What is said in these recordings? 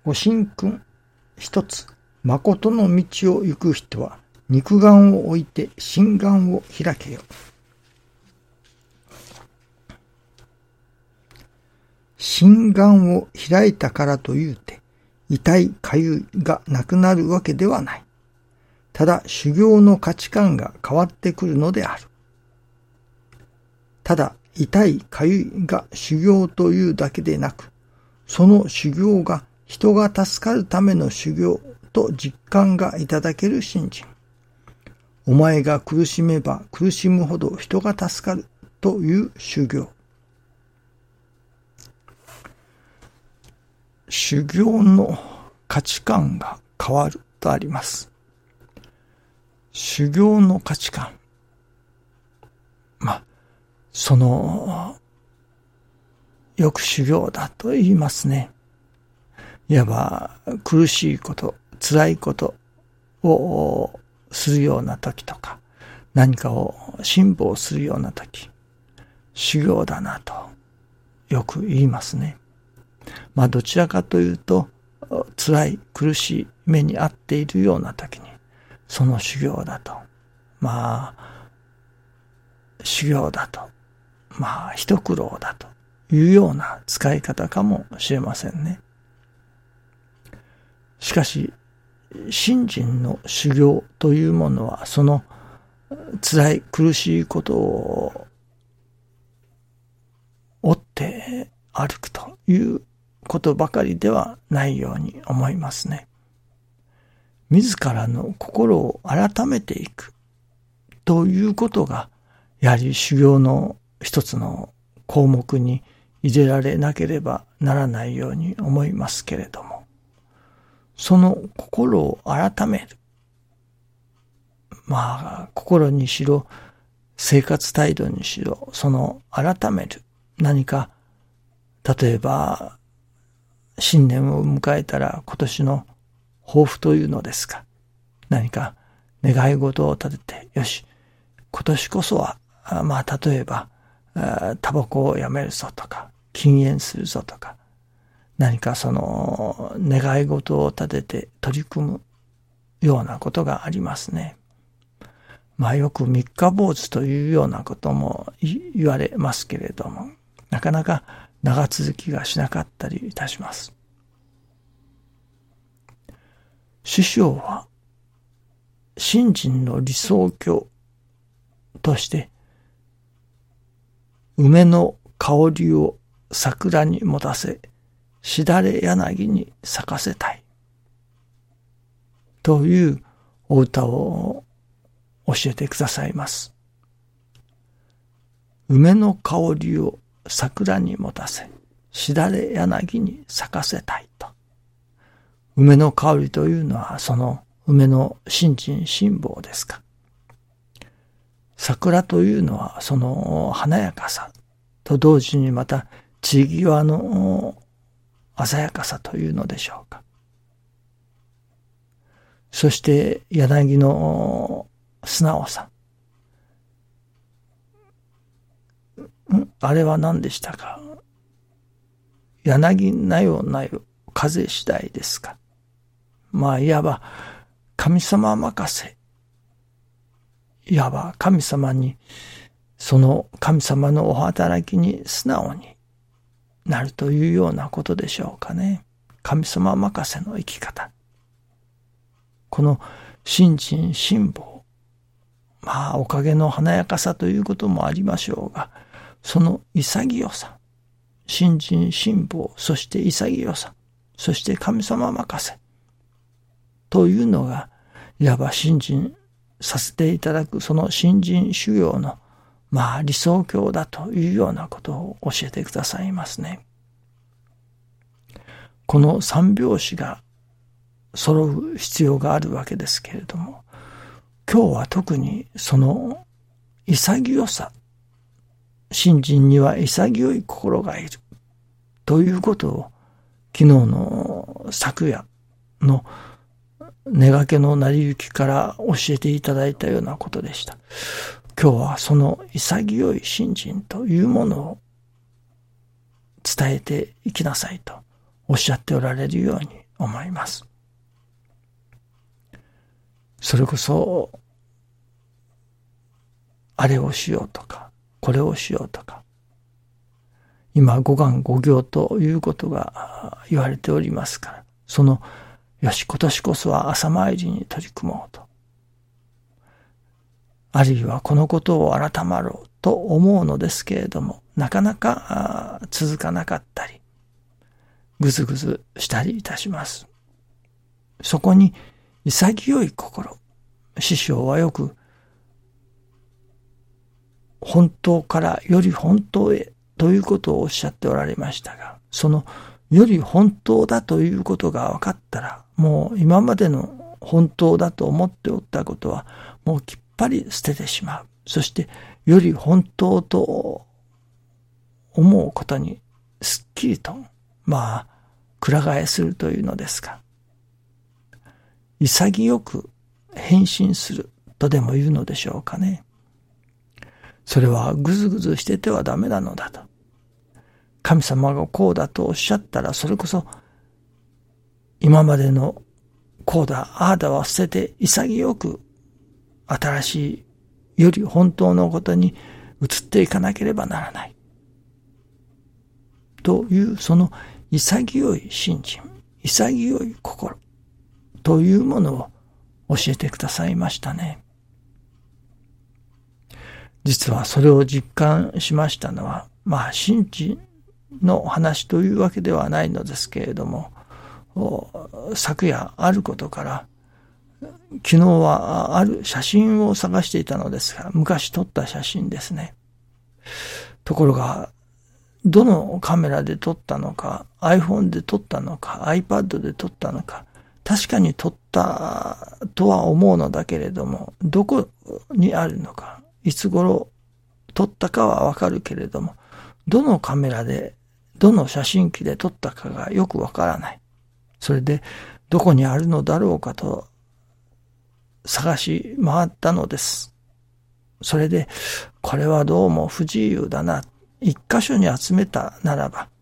ご神君一つ、誠の道を行く人は、肉眼を置いて心眼を開けよ。心眼を開いたからというて、痛いかゆいがなくなるわけではない。ただ修行の価値観が変わってくるのである。ただ痛いかゆいが修行というだけでなく、その修行が人が助かるための修行と実感がいただける信心。お前が苦しめば苦しむほど人が助かるという修行。修行の価値観が変わるとあります。修行の価値観。よく修行だと言いますね。いわば苦しいこと、辛いことをするような時とか、何かを辛抱するような時、修行だなとよく言いますね。どちらかというと、辛い苦しい目に遭っているような時に、その修行だと、修行だと、一苦労だというような使い方かもしれませんね。しかし、信心の修行というものは、その辛い苦しいことを追って歩くということばかりではないように思いますね。自らの心を改めていくということが、やはり修行の一つの項目に入れられなければならないように思いますけれども、その心を改める。心にしろ、生活態度にしろ、その改める。何か、例えば、新年を迎えたら今年の抱負というのですか。何か願い事を立てて、よし、今年こそは、例えば、タバコをやめるぞとか、禁煙するぞとか、何かその願い事を立てて取り組むようなことがありますね。よく三日坊主というようなことも言われますけれども、なかなか長続きがしなかったりいたします。師匠は信心の理想郷として梅の香りを桜に持たせ、しだれ柳に咲かせたいというお歌を教えてくださいます。梅の香りを桜に持たせ、しだれ柳に咲かせたいと。梅の香りというのはその梅の信心辛抱ですか。桜というのはその華やかさと同時にまた散り際の鮮やかさというのでしょうか。そして柳の素直さ。あれは何でしたか。柳なよなよ風次第ですか。いわば神様任せ。いわば神様に、その神様のお働きに素直になるというようなことでしょうかね。神様任せの生き方。この信心辛抱。おかげの華やかさということもありましょうが、その潔さ。信心辛抱、そして潔さ。そして神様任せ。というのが、いわば信心させていただく、その信心修行の、理想郷だというようなことを教えてくださいますね。この三拍子が揃う必要があるわけですけれども、今日は特にその潔さ、信心には潔い心がいるということを、昨日の昨夜の寝がけの成り行きから教えていただいたようなことでした。今日はその潔い信心というものを伝えていきなさいとおっしゃっておられるように思います。それこそ、あれをしようとか、これをしようとか、今、五願五行ということが言われておりますから、その、よし、今年こそは朝参りに取り組もうと。あるいはこのことを改まろうと思うのですけれども、なかなか続かなかったり、ぐずぐずしたりいたします。そこに潔い心、師匠はよく、本当からより本当へということをおっしゃっておられましたが、そのより本当だということが分かったら、もう今までの本当だと思っておったことはもうきっぱり捨ててしまう。そしてより本当と思うことにすっきりと、くら替えするというのですか。潔く変身するとでも言うのでしょうかね。それはぐずぐずしててはダメなのだと。神様がこうだとおっしゃったら、それこそ今までのこうだ、ああだは捨てて潔く新しいより本当のことに移っていかなければならない。というその潔い信心、潔い心というものを教えてくださいましたね。実はそれを実感しましたのは、神事の話というわけではないのですけれども、昨夜あることから、昨日はある写真を探していたのですが、昔撮った写真ですね。ところが、どのカメラで撮ったのか、iPhone で撮ったのか、iPad で撮ったのか、確かに撮ったとは思うのだけれども、どこにあるのか、いつ頃撮ったかはわかるけれども、どのカメラで、どの写真機で撮ったかがよくわからない。それで、どこにあるのだろうかと探し回ったのです。それで、これはどうも不自由だな。一箇所に集めたならば、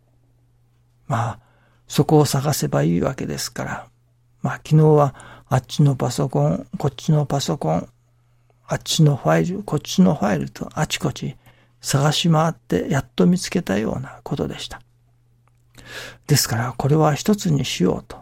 そこを探せばいいわけですから、昨日はあっちのパソコン、こっちのパソコン、あっちのファイル、こっちのファイルとあちこち探し回ってやっと見つけたようなことでした。ですからこれは一つにしようと。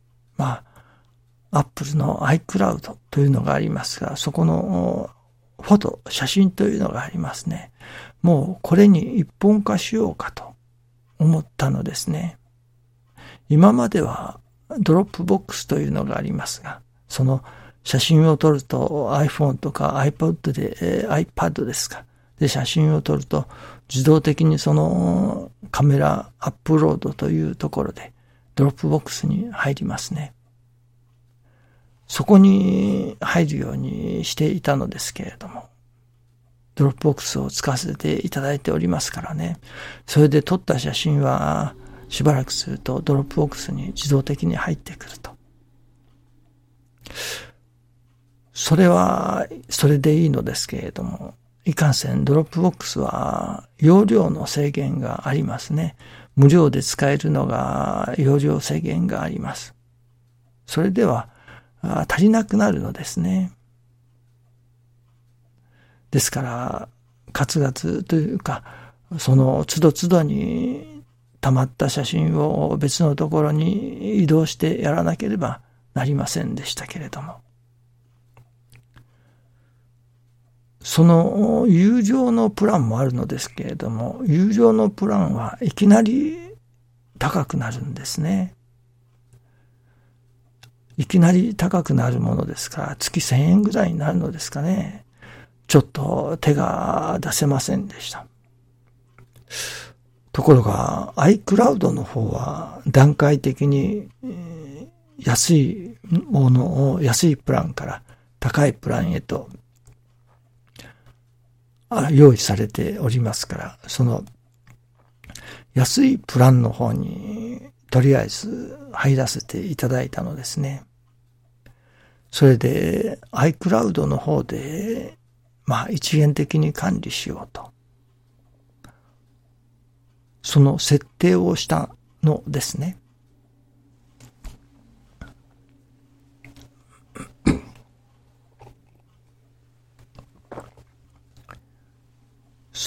アップルの iCloud というのがありますが、そこのフォト、写真というのがありますね。もうこれに一本化しようかと思ったのですね。今まではドロップボックスというのがありますが、その写真を撮ると iPhone とか iPad で、iPad ですか。で、写真を撮ると自動的にそのカメラアップロードというところでドロップボックスに入りますね。そこに入るようにしていたのですけれども、ドロップボックスを使わせていただいておりますからね。それで撮った写真はしばらくするとドロップボックスに自動的に入ってくると。それはそれでいいのですけれども、いかんせんドロップボックスは容量の制限がありますね。無料で使えるのが容量制限があります。それでは足りなくなるのですね。ですから、ガツガツというか、その都度都度に溜まった写真を別のところに移動してやらなければなりませんでしたけれども。その有料のプランもあるのですけれども、有料のプランはいきなり高くなるんですね。いきなり高くなるものですから、月1000円ぐらいになるのですかね。ちょっと手が出せませんでした。ところが iCloud の方は段階的に安いものを安いプランから高いプランへと用意されておりますから、その安いプランの方にとりあえず入らせていただいたのですね。それで iCloud の方で一元的に管理しようと。その設定をしたのですね。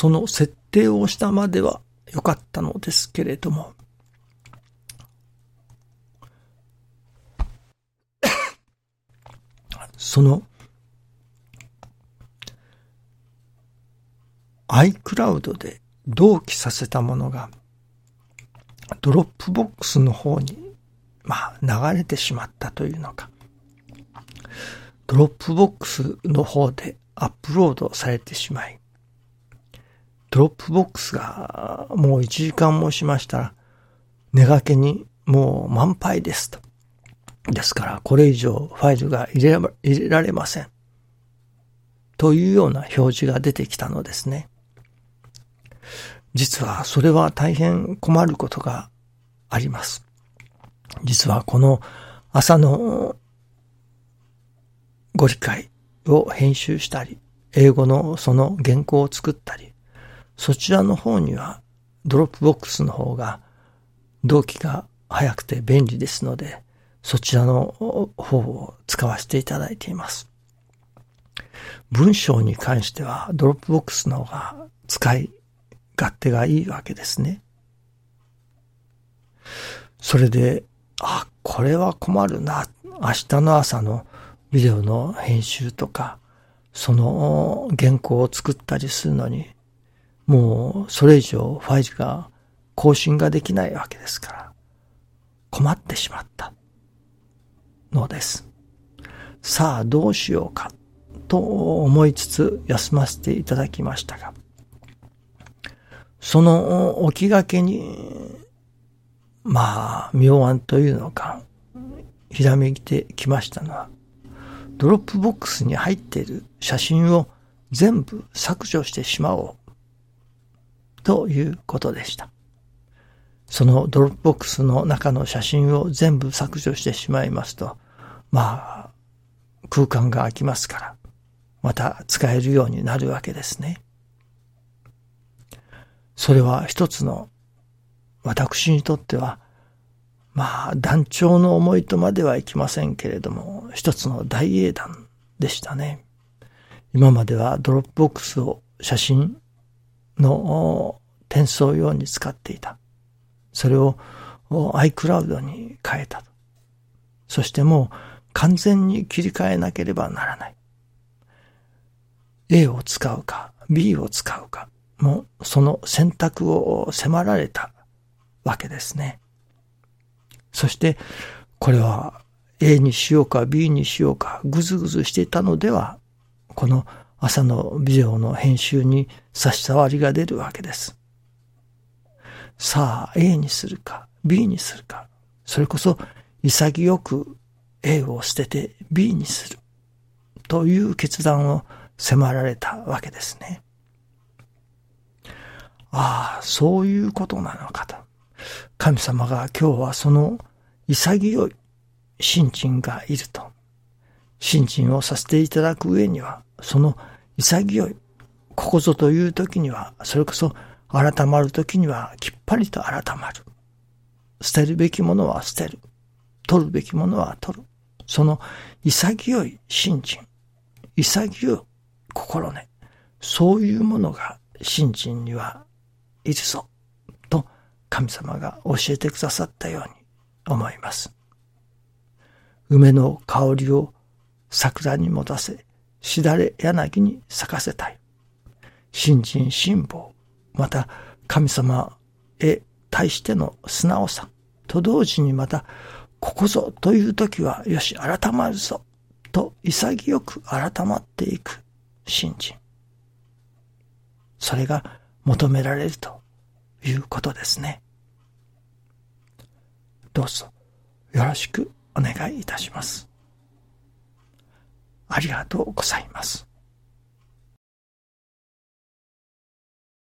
その設定をしたまではよかったのですけれども、その iCloud で同期させたものがドロップボックスの方に流れてしまったというのか、ドロップボックスの方でアップロードされてしまい、ドロップボックスがもう1時間もしましたら、寝がけにもう満杯ですと。ですからこれ以上ファイルが入れられません。というような表示が出てきたのですね。実はそれは大変困ることがあります。実はこの朝のご理解を編集したり、英語のその原稿を作ったり、そちらの方にはドロップボックスの方が同期が早くて便利ですので、そちらの方を使わせていただいています。文章に関してはドロップボックスの方が使い勝手がいいわけですね。それで、これは困るな。明日の朝のビデオの編集とか、その原稿を作ったりするのに、もうそれ以上ファイルが更新ができないわけですから、困ってしまったのです。さあどうしようかと思いつつ休ませていただきましたが、その起きがけに、妙案というのか、ひらめいてきましたのは、ドロップボックスに入っている写真を全部削除してしまおうということでした。そのドロップボックスの中の写真を全部削除してしまいますと、空間が空きますから、また使えるようになるわけですね。それは一つの私にとっては、断腸の思いとまではいきませんけれども、一つの大英断でしたね。今まではドロップボックスを写真の転送用に使っていた。それを iCloud に変えたと。そしてもう完全に切り替えなければならない。A を使うか B を使うか、もうその選択を迫られたわけですね。そしてこれは A にしようか B にしようかぐずぐずしていたのでは、この朝のビデオの編集に差し障りが出るわけです。さあ A にするか B にするか、それこそ潔く A を捨てて B にするという決断を迫られたわけですね。そういうことなのかと。神様が今日はその潔い信心がいると。信心をさせていただく上には、その潔い、ここぞという時には、それこそ改まる時にはきっぱりと改まる。捨てるべきものは捨てる。取るべきものは取る。その潔い信心、潔い心根、そういうものが信心にはいるぞ、と神様が教えてくださったように思います。梅の香りを桜に持たせ、しだれ柳に咲かせたい。信心信望、また神様へ対しての素直さと同時に、またここぞという時はよし改まるぞと潔く改まっていく信心、それが求められるということですね。どうぞよろしくお願いいたします。ありがとうございます。